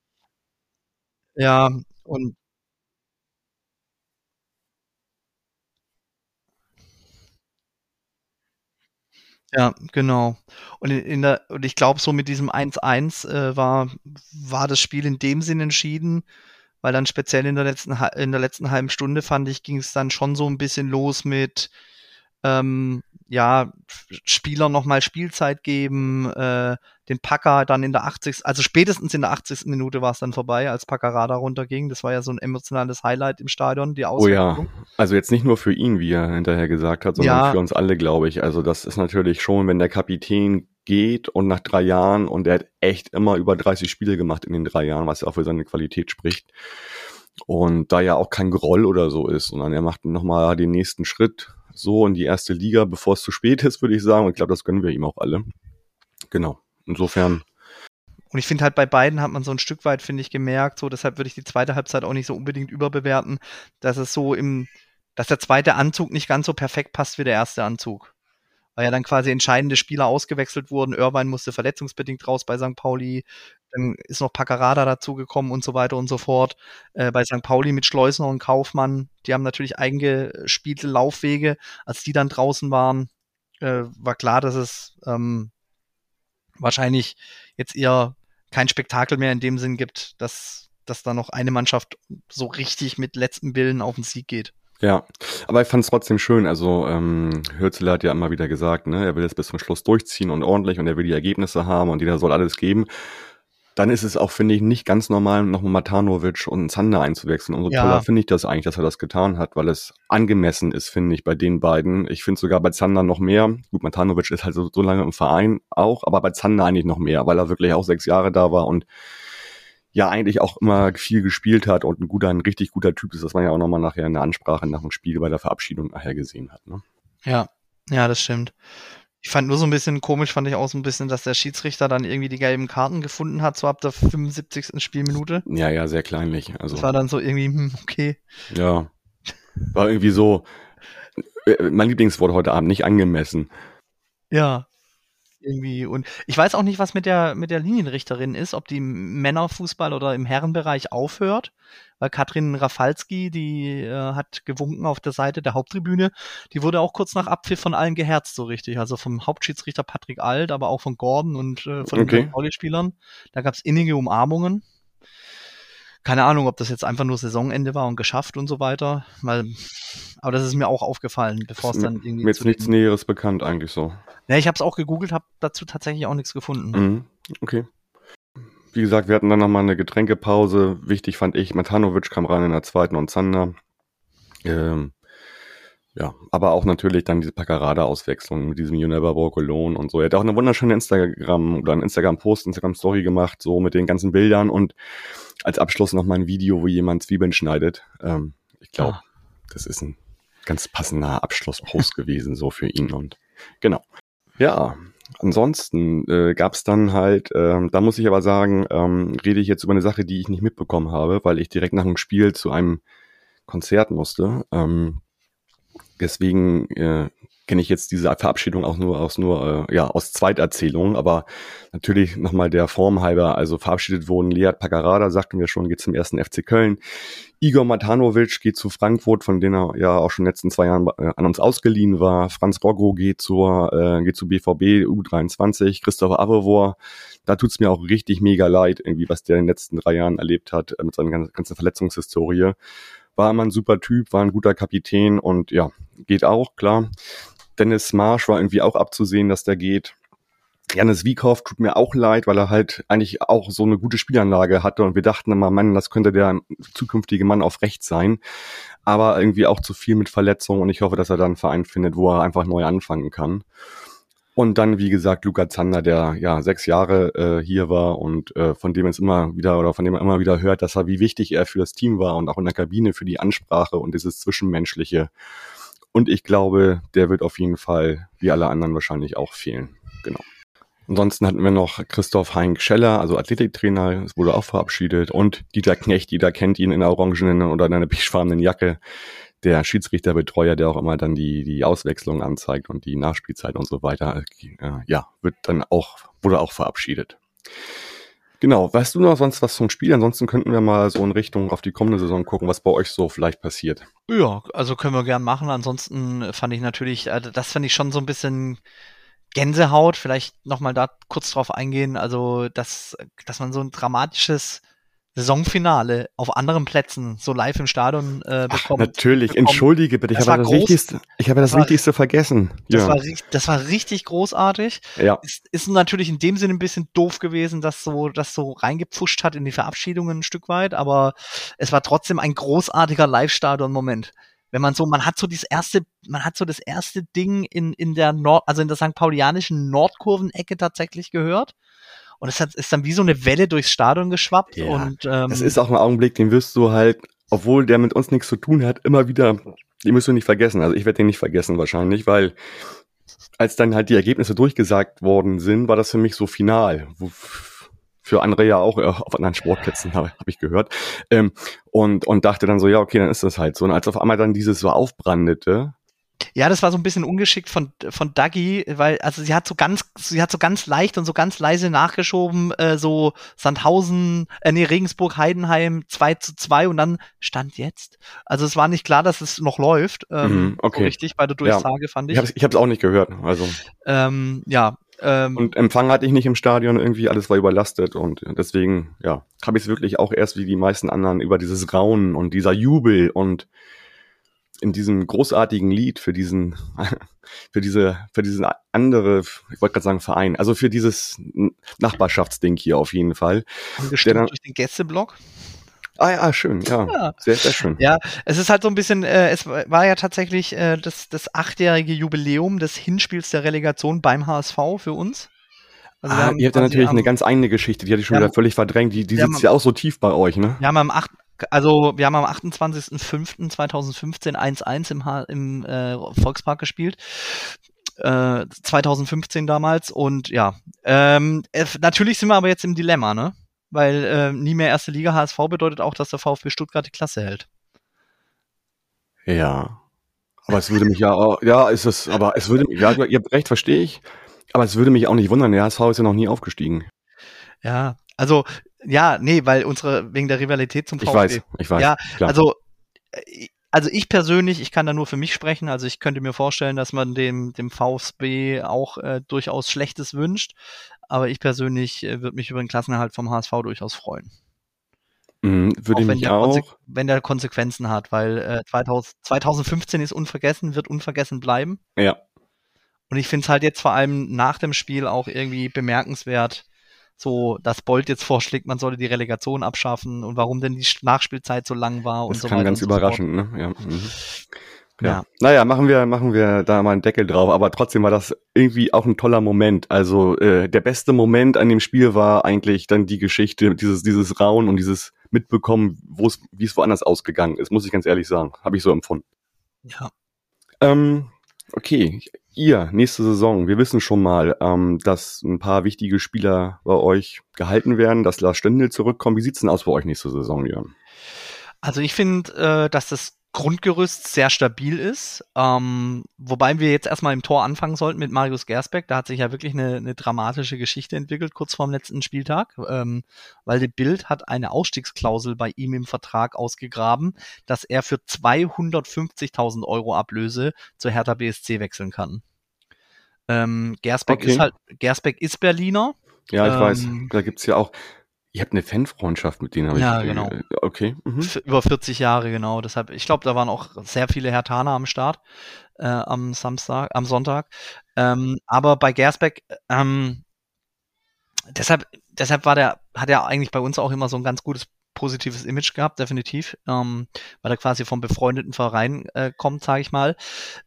Ja, und ja, genau. Und und ich glaube, so mit diesem 1-1 war das Spiel in dem Sinn entschieden, weil dann speziell in der letzten halben Stunde, fand ich, ging es dann schon so ein bisschen los mit ja, Spielern nochmal Spielzeit geben, den Packer dann in der 80. Also spätestens in der 80. Minute war es dann vorbei, als Paccarada runterging. Das war ja so ein emotionales Highlight im Stadion, die Auswechslung. Oh ja, also jetzt nicht nur für ihn, wie er hinterher gesagt hat, sondern für uns alle, glaube ich. Also das ist natürlich schon, wenn der Kapitän geht und nach 3 Jahren, und er hat echt immer über 30 Spiele gemacht in den 3 Jahren, was ja auch für seine Qualität spricht. Und da ja auch kein Groll oder so ist, sondern er macht nochmal den nächsten Schritt so in die erste Liga, bevor es zu spät ist, würde ich sagen. Und ich glaube, das gönnen wir ihm auch alle. Genau. Insofern. Und ich finde halt, bei beiden hat man so ein Stück weit, finde ich, gemerkt, so, deshalb würde ich die zweite Halbzeit auch nicht so unbedingt überbewerten, dass es so dass der zweite Anzug nicht ganz so perfekt passt wie der erste Anzug. Weil ja dann quasi entscheidende Spieler ausgewechselt wurden. Irvine musste verletzungsbedingt raus bei St. Pauli. Dann ist noch Paccarada dazugekommen und so weiter und so fort. Bei St. Pauli mit Schleusner und Kaufmann, die haben natürlich eingespielte Laufwege. Als die dann draußen waren, war klar, dass es wahrscheinlich jetzt eher kein Spektakel mehr in dem Sinn gibt, dass da noch eine Mannschaft so richtig mit letztem Willen auf den Sieg geht. Ja, aber ich fand es trotzdem schön. Also Hürzeler hat ja immer wieder gesagt, ne, er will es bis zum Schluss durchziehen und ordentlich und er will die Ergebnisse haben und jeder soll alles geben. dann ist es auch, finde ich, nicht ganz normal, nochmal Matanovic und Zander einzuwechseln. Umso toller finde ich das eigentlich, dass er das getan hat, weil es angemessen ist, finde ich, bei den beiden. Ich finde sogar bei Zander noch mehr. Gut, Matanovic ist halt so lange im Verein auch, aber bei Zander eigentlich noch mehr, weil er wirklich auch 6 Jahre da war und ja eigentlich auch immer viel gespielt hat und ein richtig guter Typ ist, das man ja auch nochmal nachher in der Ansprache nach dem Spiel bei der Verabschiedung nachher gesehen hat. Ne? Ja, das stimmt. Ich fand nur so ein bisschen komisch, fand ich auch so ein bisschen, dass der Schiedsrichter dann irgendwie die gelben Karten gefunden hat, so ab der 75. Spielminute. Ja, sehr kleinlich. Also, das war dann so irgendwie, okay. Ja, war irgendwie so, mein Lieblingswort heute Abend, nicht angemessen. Ja, irgendwie. Und ich weiß auch nicht, was mit der Linienrichterin ist, ob die im Männerfußball oder im Herrenbereich aufhört, weil Katrin Rafalski, die hat gewunken auf der Seite der Haupttribüne, die wurde auch kurz nach Abpfiff von allen geherzt, so richtig, also vom Hauptschiedsrichter Patrick Alt, aber auch von Gordon und von den Volleyspielern. Da gab's innige Umarmungen. Keine Ahnung, ob das jetzt einfach nur Saisonende war und geschafft und so weiter, aber das ist mir auch aufgefallen, bevor es dann irgendwie... Mir jetzt nichts Näheres bekannt eigentlich so. Ja, ich habe es auch gegoogelt, habe dazu tatsächlich auch nichts gefunden. Okay. Wie gesagt, wir hatten dann nochmal eine Getränkepause. Wichtig fand ich, Matanovic kam rein in der zweiten und Zander. Ja, aber auch natürlich dann diese Paccarada-Auswechslung mit diesem You Never Walk Alone und so. Er hat auch eine wunderschöne Instagram-Post, Instagram-Story gemacht, so mit den ganzen Bildern und als Abschluss nochmal ein Video, wo jemand Zwiebeln schneidet. Ich glaube, das ist ein ganz passender Abschlusspost gewesen, so für ihn und genau. Ja, ansonsten gab's dann halt, da muss ich aber sagen, rede ich jetzt über eine Sache, die ich nicht mitbekommen habe, weil ich direkt nach dem Spiel zu einem Konzert musste. Deswegen kenne ich jetzt diese Verabschiedung auch nur aus Zweiterzählungen, aber natürlich nochmal der Form halber, also verabschiedet wurden Lead Paccarada, sagten wir schon, geht zum ersten FC Köln. Igor Matanovic geht zu Frankfurt, von denen er ja auch schon in den letzten 2 Jahren an uns ausgeliehen war. Franz Roggo geht zu BVB U23. Christopher Avevor, da tut's mir auch richtig mega leid, irgendwie, was der in den letzten 3 Jahren erlebt hat mit seiner ganzen Verletzungshistorie. War immer ein super Typ, war ein guter Kapitän und ja, geht auch, klar. Dennis Marsch war irgendwie auch abzusehen, dass der geht. Janis Wiekhoff tut mir auch leid, weil er halt eigentlich auch so eine gute Spielanlage hatte und wir dachten immer, Mann, das könnte der zukünftige Mann auf rechts sein. Aber irgendwie auch zu viel mit Verletzungen und ich hoffe, dass er dann einen Verein findet, wo er einfach neu anfangen kann. Und dann, wie gesagt, Luca Zander, der ja 6 Jahre hier war und von dem man immer wieder hört, dass wie wichtig er für das Team war und auch in der Kabine für die Ansprache und dieses Zwischenmenschliche. Und ich glaube, der wird auf jeden Fall, wie alle anderen wahrscheinlich auch fehlen. Genau. Ansonsten hatten wir noch Christoph Heinck Scheller, also Athletiktrainer, es wurde auch verabschiedet. Und Dieter Knecht, jeder kennt ihn in der orangenen oder in einer beigefarbenen Jacke. Der Schiedsrichterbetreuer, der auch immer dann die Auswechslung anzeigt und die Nachspielzeit und so weiter, wurde auch verabschiedet. Genau, weißt du noch sonst was zum Spiel? Ansonsten könnten wir mal so in Richtung auf die kommende Saison gucken, was bei euch so vielleicht passiert. Ja, also können wir gern machen. Ansonsten fand ich schon so ein bisschen Gänsehaut. Vielleicht nochmal da kurz drauf eingehen. Also, dass man so ein dramatisches Saisonfinale auf anderen Plätzen so live im Stadion bekommt. Natürlich, entschuldige bitte, ich habe das Wichtigste vergessen. Das war richtig großartig. Ja. Ist natürlich in dem Sinne ein bisschen doof gewesen, dass so reingepfuscht hat in die Verabschiedungen ein Stück weit, aber es war trotzdem ein großartiger Live-Stadion-Moment. Wenn man hat so das erste Ding in der St. Paulianischen Nordkurvenecke tatsächlich gehört. Und es ist dann wie so eine Welle durchs Stadion geschwappt. Ja, und es ist auch ein Augenblick, den wirst du halt, obwohl der mit uns nichts zu tun hat, immer wieder, den musst du nicht vergessen. Also ich werde den nicht vergessen wahrscheinlich, weil als dann halt die Ergebnisse durchgesagt worden sind, war das für mich so final. Für andere ja auch auf anderen Sportplätzen, habe ich gehört. Und dachte dann so, ja, okay, dann ist das halt so. Und als auf einmal dann dieses so aufbrandete. Ja, das war so ein bisschen ungeschickt von Dagi, weil sie hat so ganz leicht und so ganz leise nachgeschoben, so Regensburg Heidenheim 2:2 und dann stand jetzt. Also es war nicht klar, dass es noch läuft. Okay. So richtig bei der Durchsage, fand ich. Ich hab's auch nicht gehört. Also und Empfang hatte ich nicht im Stadion, irgendwie alles war überlastet und deswegen habe ich es wirklich auch erst wie die meisten anderen über dieses Raunen und dieser Jubel und in diesem großartigen Lied für diesen andere, ich wollte gerade sagen Verein, also für dieses Nachbarschaftsding hier auf jeden Fall. Angestimmt durch den Gästeblock. Ja, schön, ja. Sehr, sehr schön. Ja, es ist halt so ein bisschen, es war ja tatsächlich das 8-jährige Jubiläum des Hinspiels der Relegation beim HSV für uns. Also ihr habt ja natürlich eine ganz eigene Geschichte, die hatte ich schon wieder völlig verdrängt, die sitzt ja auch so tief bei euch, ne? Wir haben am 28.05.2015 1-1 im Volkspark gespielt. 2015 damals und ja, natürlich sind wir aber jetzt im Dilemma, ne? Weil nie mehr erste Liga HSV bedeutet auch, dass der VfB Stuttgart die Klasse hält. Ja, aber es würde mich ihr habt recht, verstehe ich, aber es würde mich auch nicht wundern, der HSV ist ja noch nie aufgestiegen. Ja, also, ja, nee, weil wegen der Rivalität zum VfB. Ich weiß, ja, klar. Also ich persönlich, ich kann da nur für mich sprechen, also ich könnte mir vorstellen, dass man dem VfB auch durchaus Schlechtes wünscht, aber ich persönlich würde mich über den Klassenerhalt vom HSV durchaus freuen. Würde ich mich auch. Wenn der Konsequenzen hat, weil 2015 ist unvergessen, wird unvergessen bleiben. Ja. Und ich finde es halt jetzt vor allem nach dem Spiel auch irgendwie bemerkenswert, so, dass Bolt jetzt vorschlägt, man solle die Relegation abschaffen und warum denn die Nachspielzeit so lang war und so weiter. Das kann ganz überraschend, ne? Ja. Ja. Naja, machen wir da mal einen Deckel drauf, aber trotzdem war das irgendwie auch ein toller Moment. Also der beste Moment an dem Spiel war eigentlich dann die Geschichte, dieses Rauen und dieses Mitbekommen, wie es woanders ausgegangen ist, muss ich ganz ehrlich sagen. Habe ich so empfunden. Ja. Okay, nächste Saison, wir wissen schon mal, dass ein paar wichtige Spieler bei euch gehalten werden, dass Lars Stindl zurückkommt. Wie sieht's denn aus bei euch nächste Saison, Jörn? Also ich finde, dass das Grundgerüst sehr stabil ist, wobei wir jetzt erstmal im Tor anfangen sollten mit Marius Gersbeck. Da hat sich ja wirklich eine dramatische Geschichte entwickelt, kurz vorm letzten Spieltag, weil die Bild hat eine Ausstiegsklausel bei ihm im Vertrag ausgegraben, dass er für 250.000 € Ablöse zu Hertha BSC wechseln kann. Gersbeck ist Berliner. Ja, ich weiß, da gibt's ja auch. Ihr habt eine Fanfreundschaft mit denen, ja, genau. Okay. Über 40 Jahre, genau. Deshalb, ich glaube, da waren auch sehr viele Herthaner am Start am Sonntag. Aber bei Gersbeck, deshalb hat er eigentlich bei uns auch immer so ein ganz gutes positives Image gehabt, definitiv, weil er quasi vom befreundeten Verein kommt, sage ich mal.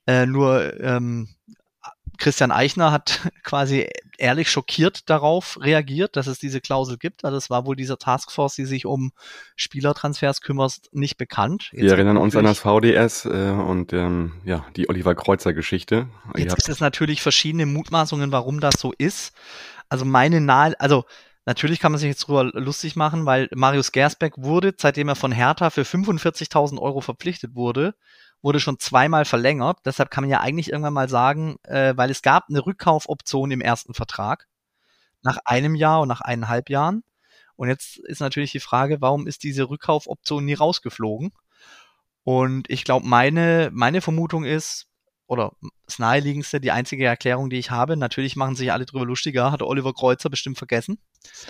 Christian Eichner hat quasi ehrlich schockiert darauf reagiert, dass es diese Klausel gibt. Also es war wohl dieser Taskforce, die sich um Spielertransfers kümmert, nicht bekannt. Wir erinnern uns an das VDS und die Oliver Kreuzer-Geschichte. Jetzt gibt es natürlich verschiedene Mutmaßungen, warum das so ist. Also natürlich kann man sich jetzt drüber lustig machen, weil Marius Gersbeck wurde, seitdem er von Hertha für 45.000 € verpflichtet wurde schon zweimal verlängert. Deshalb kann man ja eigentlich irgendwann mal sagen, weil es gab eine Rückkaufoption im ersten Vertrag nach einem Jahr und nach 1,5 Jahren. Und jetzt ist natürlich die Frage, warum ist diese Rückkaufoption nie rausgeflogen? Und ich glaube, meine Vermutung ist, oder das naheliegendste, die einzige Erklärung, die ich habe, natürlich machen sich alle drüber lustiger, hat Oliver Kreuzer bestimmt vergessen.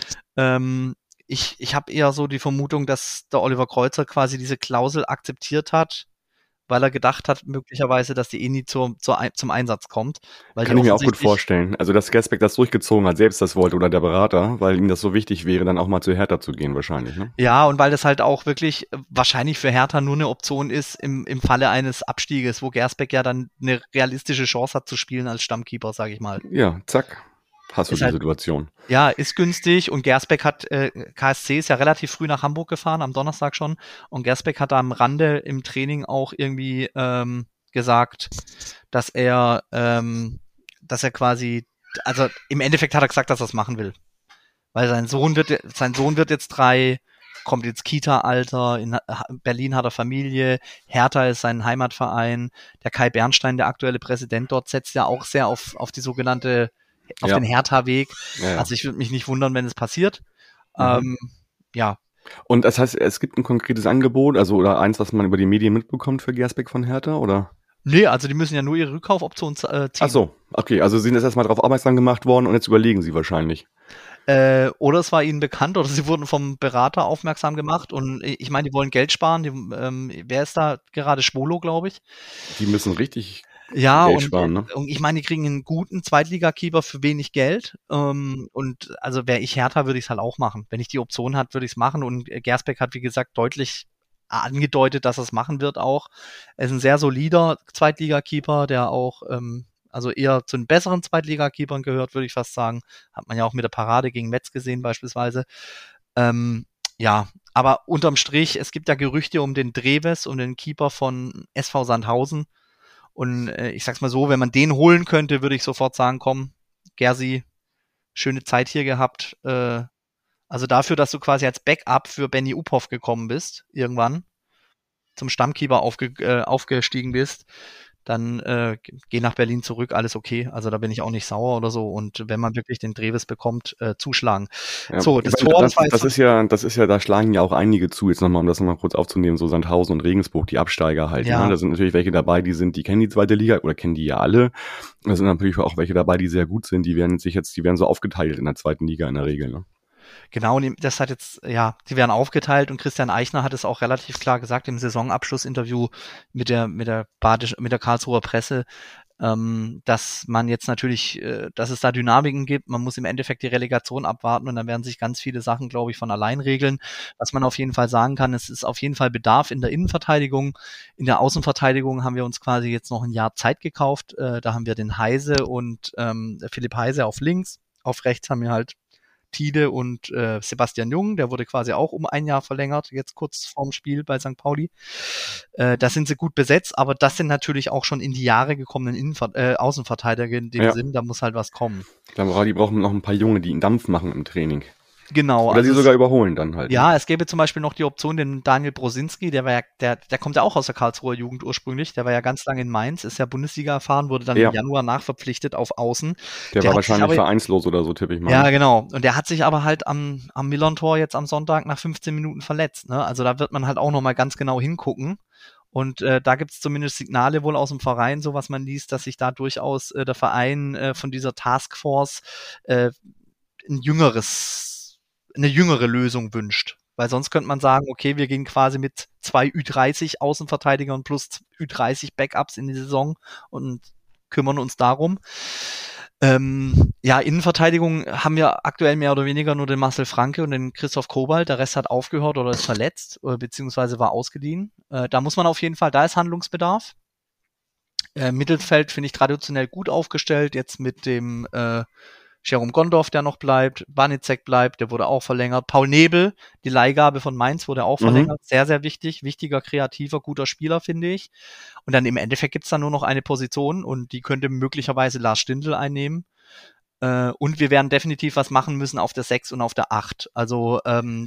Ich habe eher so die Vermutung, dass der Oliver Kreuzer quasi diese Klausel akzeptiert hat, weil er gedacht hat, möglicherweise, dass die nie zum Einsatz kommt. Kann ich mir auch gut vorstellen. Also, dass Gersbeck das durchgezogen hat, selbst das wollte, oder der Berater, weil ihm das so wichtig wäre, dann auch mal zu Hertha zu gehen wahrscheinlich, ne? Ja, und weil das halt auch wirklich wahrscheinlich für Hertha nur eine Option ist im Falle eines Abstieges, wo Gersbeck ja dann eine realistische Chance hat zu spielen als Stammkeeper, sage ich mal. Ja, zack. Hast du die Situation. Ja, ist günstig und Gersbeck KSC ist ja relativ früh nach Hamburg gefahren, am Donnerstag schon, und Gersbeck hat da am Rande im Training auch irgendwie gesagt, dass er quasi, also im Endeffekt hat er gesagt, dass er es machen will. Weil sein Sohn wird jetzt 3, kommt ins Kita-Alter, in Berlin hat er Familie, Hertha ist sein Heimatverein, der Kai Bernstein, der aktuelle Präsident dort, setzt ja auch sehr auf die sogenannte den Hertha-Weg. Ja. Also ich würde mich nicht wundern, wenn es passiert. Ja. Und das heißt, es gibt ein konkretes Angebot, also oder eins, was man über die Medien mitbekommt für Gersbeck von Hertha, oder? Nee, also die müssen ja nur ihre Rückkaufoption ziehen. Ach so, okay, also sind jetzt erstmal darauf aufmerksam gemacht worden und jetzt überlegen sie wahrscheinlich. Oder es war ihnen bekannt oder sie wurden vom Berater aufmerksam gemacht und ich meine, die wollen Geld sparen. Wer ist da gerade? Schwolo, glaube ich. Die müssen richtig Ja, Geld sparen, ne? und ich meine, die kriegen einen guten Zweitligakeeper für wenig Geld. Und also wäre ich Hertha, würde ich es halt auch machen. Wenn ich die Option hat, würde ich es machen. Und Gersbeck hat, wie gesagt, deutlich angedeutet, dass er es machen wird auch. Er ist ein sehr solider Zweitligakeeper, der auch also eher zu den besseren Zweitligakeepern gehört, würde ich fast sagen. Hat man ja auch mit der Parade gegen Metz gesehen beispielsweise. Ja, aber unterm Strich, es gibt ja Gerüchte um den Dreves, um den Keeper von SV Sandhausen. Und ich sag's mal so, wenn man den holen könnte, würde ich sofort sagen, komm, Gersi, schöne Zeit hier gehabt. Also dafür, dass du quasi als Backup für Benny Uphoff gekommen bist, irgendwann, zum Stammkeeper aufgestiegen bist, dann geh nach Berlin zurück, alles okay. Also da bin ich auch nicht sauer oder so. Und wenn man wirklich den Dreves bekommt, zuschlagen. Ja, So, das Tor, das ist ja, da schlagen ja auch einige zu, jetzt nochmal, um das nochmal kurz aufzunehmen, so Sandhausen und Regensburg, die Absteiger halt. Ja. Ne? Da sind natürlich welche dabei, die kennen die zweite Liga oder kennen die ja alle. Da sind natürlich auch welche dabei, die sehr gut sind, die werden so aufgeteilt in der zweiten Liga in der Regel. Ne? Genau, und das hat jetzt, ja, die werden aufgeteilt und Christian Eichner hat es auch relativ klar gesagt im Saisonabschlussinterview mit der Karlsruher Presse, dass man jetzt natürlich, dass es da Dynamiken gibt. Man muss im Endeffekt die Relegation abwarten und dann werden sich ganz viele Sachen, glaube ich, von allein regeln. Was man auf jeden Fall sagen kann, es ist auf jeden Fall Bedarf in der Innenverteidigung. In der Außenverteidigung haben wir uns quasi jetzt noch ein Jahr Zeit gekauft. Da haben wir den Heise und Philipp Heise auf links. Auf rechts haben wir halt Tide und Sebastian Jung, der wurde quasi auch um ein Jahr verlängert, jetzt kurz vorm Spiel bei St. Pauli. Da sind sie gut besetzt, aber das sind natürlich auch schon in die Jahre gekommenen Außenverteidiger in dem Sinn, da muss halt was kommen. Ich glaube, die brauchen noch ein paar Junge, die einen Dampf machen im Training. Genau. Oder sie sogar überholen dann halt. Ja, es gäbe zum Beispiel noch die Option, den Daniel Brosinski, der kommt ja auch aus der Karlsruher Jugend ursprünglich, der war ja ganz lange in Mainz, ist ja Bundesliga erfahren, wurde dann im Januar nachverpflichtet auf Außen. Der war wahrscheinlich vereinslos oder so, tippe ich mal. Ja, genau. Und der hat sich aber halt am Millern-Tor jetzt am Sonntag nach 15 Minuten verletzt. Ne? Also da wird man halt auch nochmal ganz genau hingucken. Und da gibt es zumindest Signale wohl aus dem Verein, so was man liest, dass sich da durchaus der Verein von dieser Taskforce eine jüngere Lösung wünscht. Weil sonst könnte man sagen, okay, wir gehen quasi mit 2 Ü30 Außenverteidigern plus Ü30 Backups in die Saison und kümmern uns darum. Innenverteidigung haben wir aktuell mehr oder weniger nur den Marcel Franke und den Christoph Kobalt. Der Rest hat aufgehört oder ist verletzt, beziehungsweise war ausgeliehen. Da muss man auf jeden Fall, da ist Handlungsbedarf. Mittelfeld finde ich traditionell gut aufgestellt, jetzt mit dem Jerome Gondorf, der noch bleibt, Banizek bleibt, der wurde auch verlängert. Paul Nebel, die Leihgabe von Mainz wurde auch verlängert. Sehr, sehr wichtig. Wichtiger, kreativer, guter Spieler, finde ich. Und dann im Endeffekt gibt's dann nur noch eine Position und die könnte möglicherweise Lars Stindl einnehmen. Und wir werden definitiv was machen müssen auf der 6 und auf der 8. Also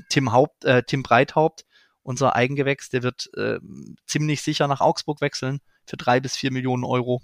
Tim Breithaupt, unser Eigengewächs, der wird ziemlich sicher nach Augsburg wechseln für 3 bis 4 Millionen Euro.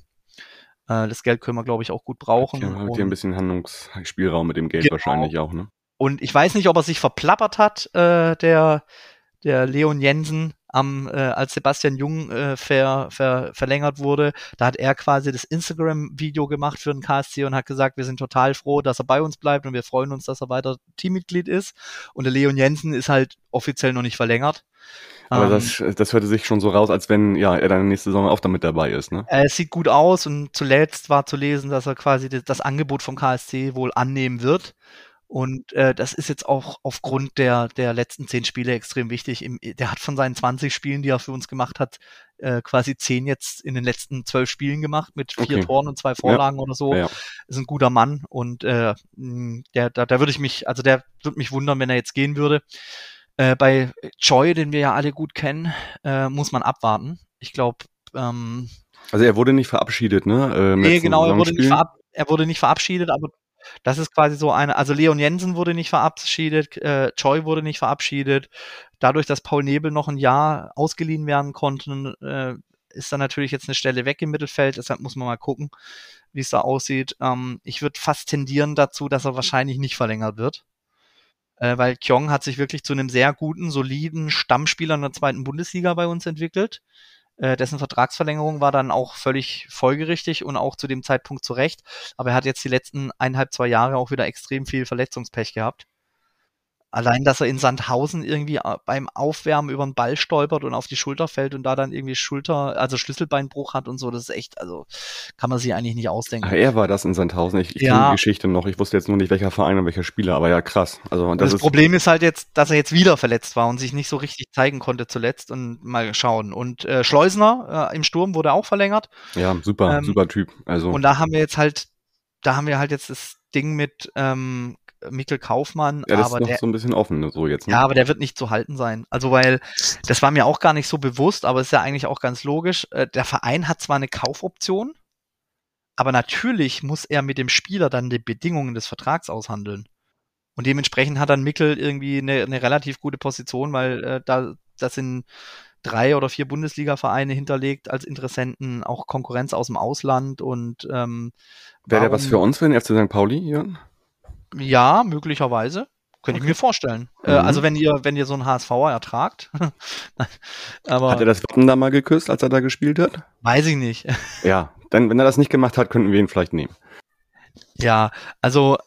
Das Geld können wir, glaube ich, auch gut brauchen. Ja, hat hier ein bisschen Handlungsspielraum mit dem Geld wahrscheinlich auch, ne? Und ich weiß nicht, ob er sich verplappert hat, der Leon Jensen, als Sebastian Jung verlängert wurde. Da hat er quasi das Instagram-Video gemacht für den KSC und hat gesagt, wir sind total froh, dass er bei uns bleibt und wir freuen uns, dass er weiter Teammitglied ist. Und der Leon Jensen ist halt offiziell noch nicht verlängert. Aber das hörte sich schon so raus, als wenn er dann nächste Saison auch damit dabei ist, ne? Es sieht gut aus und zuletzt war zu lesen, dass er quasi das Angebot vom KSC wohl annehmen wird. Und das ist jetzt auch aufgrund der letzten 10 Spiele extrem wichtig. Der hat von seinen 20 Spielen, die er für uns gemacht hat, quasi 10 jetzt in den letzten 12 Spielen gemacht mit 4 Toren und 2 Vorlagen oder so. Ja. Ist ein guter Mann und der würde mich wundern, wenn er jetzt gehen würde. Bei Choi, den wir ja alle gut kennen, muss man abwarten. Ich glaube, also er wurde nicht verabschiedet, ne? Nee, genau, er wurde nicht verabschiedet, aber das ist quasi so also Leon Jensen wurde nicht verabschiedet, Choi wurde nicht verabschiedet. Dadurch, dass Paul Nebel noch ein Jahr ausgeliehen werden konnte, ist da natürlich jetzt eine Stelle weg im Mittelfeld. Deshalb muss man mal gucken, wie es da aussieht. Ich würde fast tendieren dazu, dass er wahrscheinlich nicht verlängert wird. Weil Kyong hat sich wirklich zu einem sehr guten, soliden Stammspieler in der 2. Bundesliga bei uns entwickelt. Dessen Vertragsverlängerung war dann auch völlig folgerichtig und auch zu dem Zeitpunkt zu Recht. Aber er hat jetzt die letzten 2 Jahre auch wieder extrem viel Verletzungspech gehabt. Allein, dass er in Sandhausen irgendwie beim Aufwärmen über den Ball stolpert und auf die Schulter fällt und da dann irgendwie also Schlüsselbeinbruch hat und so, das ist echt, also kann man sich eigentlich nicht ausdenken. Ach, er war das in Sandhausen. Ich kenne die Geschichte noch. Ich wusste jetzt nur nicht, welcher Verein und welcher Spieler, aber ja, krass. Also das Problem ist halt jetzt, dass er jetzt wieder verletzt war und sich nicht so richtig zeigen konnte zuletzt und mal schauen. Und Schleusener im Sturm wurde auch verlängert. Ja, super Typ. Also. Und da haben wir halt jetzt das Ding mit Mikkel Kaufmann. Ja, das ist noch so ein bisschen offen so jetzt. Ne? Ja, aber der wird nicht zu halten sein. Also weil, das war mir auch gar nicht so bewusst, aber ist ja eigentlich auch ganz logisch. Der Verein hat zwar eine Kaufoption, aber natürlich muss er mit dem Spieler dann die Bedingungen des Vertrags aushandeln. Und dementsprechend hat dann Mikkel irgendwie eine relativ gute Position, weil da sind 3 oder 4 Bundesliga-Vereine hinterlegt als Interessenten, auch Konkurrenz aus dem Ausland und wäre der was für uns, für den FC St. Pauli, Jörn? Ja, möglicherweise. Könnte ich mir vorstellen. Also wenn ihr so einen HSVer ertragt. Aber hat er das Wappen da mal geküsst, als er da gespielt hat? Weiß ich nicht. Ja, dann, wenn er das nicht gemacht hat, könnten wir ihn vielleicht nehmen. Ja, also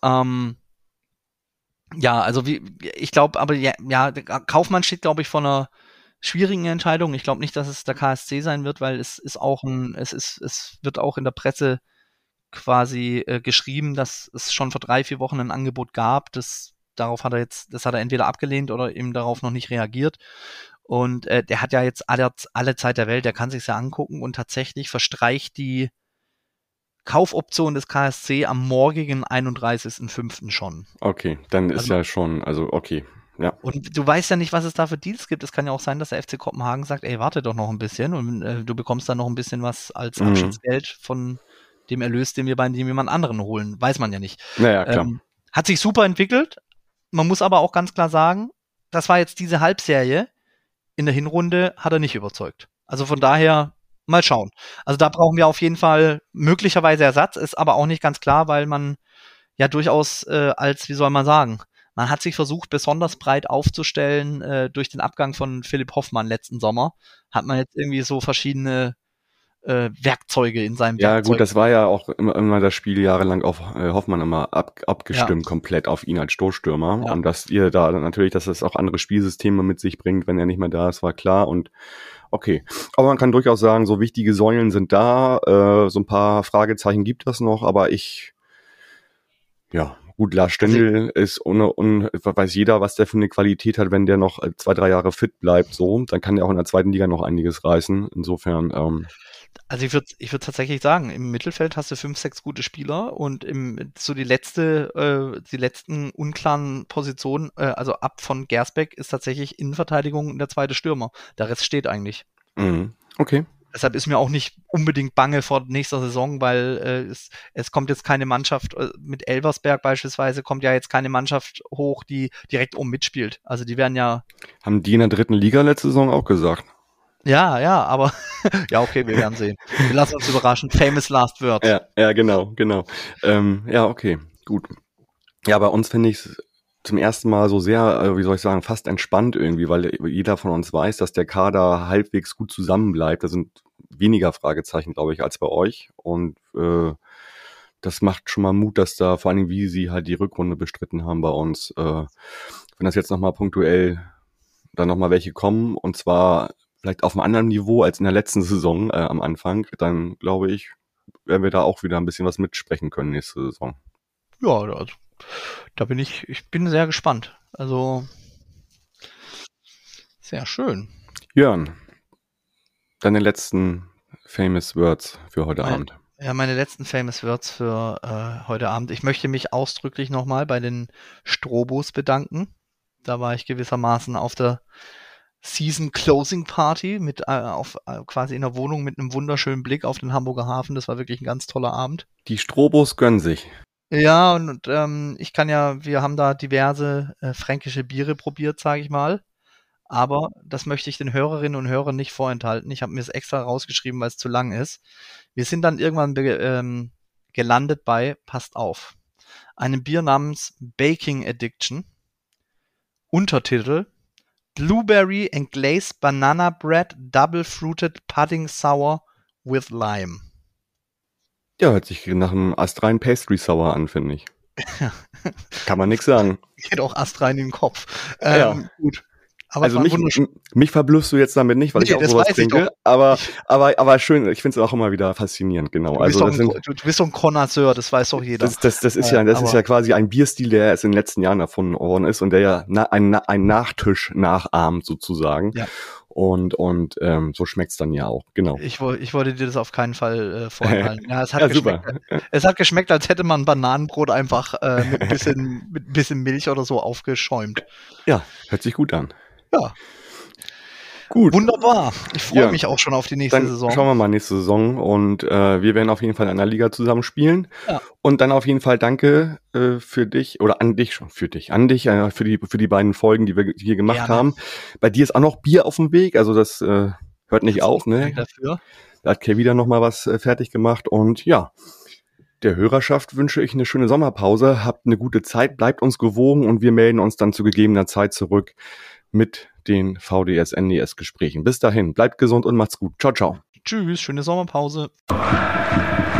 ich glaube, aber Kaufmann steht, glaube ich, vor einer schwierigen Entscheidung. Ich glaube nicht, dass es der KSC sein wird, weil es wird auch in der Presse quasi geschrieben, dass es schon vor 3-4 Wochen ein Angebot gab. Das hat er entweder abgelehnt oder eben darauf noch nicht reagiert. Und der hat ja jetzt alle Zeit der Welt, der kann sich's ja angucken und tatsächlich verstreicht die Kaufoption des KSC am morgigen 31.05. schon. Okay, dann ist ja schon, also okay. Ja. Und du weißt ja nicht, was es da für Deals gibt. Es kann ja auch sein, dass der FC Kopenhagen sagt, ey, warte doch noch ein bisschen und du bekommst dann noch ein bisschen was als Abschiedsgeld von dem Erlös, den wir bei jemand anderen holen. Weiß man ja nicht. Naja, klar. Hat sich super entwickelt. Man muss aber auch ganz klar sagen, das war jetzt diese Halbserie. In der Hinrunde hat er nicht überzeugt. Also von daher mal schauen. Also da brauchen wir auf jeden Fall möglicherweise Ersatz, ist aber auch nicht ganz klar, weil man ja durchaus wie soll man sagen, man hat sich versucht, besonders breit aufzustellen. Durch den Abgang von Philipp Hoffmann letzten Sommer hat man jetzt irgendwie so verschiedene Werkzeuge in seinem Ja, gut, das war ja auch immer das Spiel jahrelang auf Hoffmann immer abgestimmt, komplett auf ihn als Stoßstürmer. Ja. Und dass ihr da natürlich, dass es auch andere Spielsysteme mit sich bringt, wenn er nicht mehr da ist, war klar. Und okay. Aber man kann durchaus sagen, so wichtige Säulen sind da, so ein paar Fragezeichen gibt es noch, aber gut, Lars Stindl ist weiß jeder, was der für eine Qualität hat, wenn der noch 2-3 Jahre fit bleibt, so, dann kann der auch in der zweiten Liga noch einiges reißen. Insofern, also ich würde tatsächlich sagen, im Mittelfeld hast du 5-6 gute Spieler und die letzten unklaren Positionen, also ab von Gersbeck ist tatsächlich Innenverteidigung der zweite Stürmer. Der Rest steht eigentlich. Okay. Deshalb ist mir auch nicht unbedingt bange vor nächster Saison, weil es kommt jetzt keine Mannschaft, mit Elversberg beispielsweise kommt ja jetzt keine Mannschaft hoch, die direkt oben mitspielt. Also die werden ja... Haben die in der dritten Liga letzte Saison auch gesagt. Ja, aber ja, okay, wir werden sehen. Wir lassen uns überraschen. Famous last words. Ja, genau. Ja, okay, gut. Ja, bei uns finde ich es zum ersten Mal so sehr, wie soll ich sagen, fast entspannt irgendwie, weil jeder von uns weiß, dass der Kader halbwegs gut zusammenbleibt. Da sind weniger Fragezeichen, glaube ich, als bei euch. Und das macht schon mal Mut, dass da vor allem, wie sie halt die Rückrunde bestritten haben bei uns, wenn das jetzt nochmal punktuell dann nochmal welche kommen, und zwar vielleicht auf einem anderen Niveau als in der letzten Saison am Anfang, dann glaube ich, werden wir da auch wieder ein bisschen was mitsprechen können nächste Saison. Ja, also da bin ich bin sehr gespannt. Also sehr schön. Jörn, deine letzten Famous Words für heute Abend. Ja, meine letzten Famous Words für heute Abend. Ich möchte mich ausdrücklich nochmal bei den Strobos bedanken. Da war ich gewissermaßen auf der Season Closing Party mit quasi in der Wohnung mit einem wunderschönen Blick auf den Hamburger Hafen. Das war wirklich ein ganz toller Abend. Die Strobos gönnen sich. Ja, und wir haben da diverse fränkische Biere probiert, sage ich mal. Aber das möchte ich den Hörerinnen und Hörern nicht vorenthalten. Ich habe mir es extra rausgeschrieben, weil es zu lang ist. Wir sind dann irgendwann gelandet bei, passt auf, einem Bier namens Baking Addiction. Untertitel: Blueberry and Glazed Banana Bread Double Fruited Pudding Sour with Lime. Ja, hört sich nach einem astreinen Pastry Sour an, finde ich. Kann man nichts sagen. Geht auch astrein in den Kopf. Ja. Gut. Aber also mich verblüffst du jetzt damit nicht, weil ich auch sowas trinke, aber schön, ich finde es auch immer wieder faszinierend, genau. Du bist so ein Connoisseur, das weiß doch jeder. Das ist ja quasi ein Bierstil, der erst in den letzten Jahren erfunden worden ist und der ja ein Nachtisch nachahmt sozusagen. Ja. Und so schmeckt's dann ja auch, genau. Ich wollte dir das auf keinen Fall vorenthalten. Ja, es hat geschmeckt. Super. Es hat geschmeckt, als hätte man Bananenbrot einfach mit ein bisschen Milch oder so aufgeschäumt. Ja, hört sich gut an. Ja. Gut. Wunderbar. Ich freue mich auch schon auf die nächste Saison. Schauen wir mal nächste Saison und wir werden auf jeden Fall in einer Liga zusammen spielen. Ja. Und dann auf jeden Fall danke für dich oder an dich für die beiden Folgen, die wir hier gemacht haben. Bei dir ist auch noch Bier auf dem Weg, also das hört nicht auf, ne? Dafür. Da hat Kay wieder noch mal was fertig gemacht und ja. Der Hörerschaft wünsche ich eine schöne Sommerpause. Habt eine gute Zeit, bleibt uns gewogen und wir melden uns dann zu gegebener Zeit zurück mit den VDS-NDS-Gesprächen. Bis dahin, bleibt gesund und macht's gut. Ciao, ciao. Tschüss, schöne Sommerpause.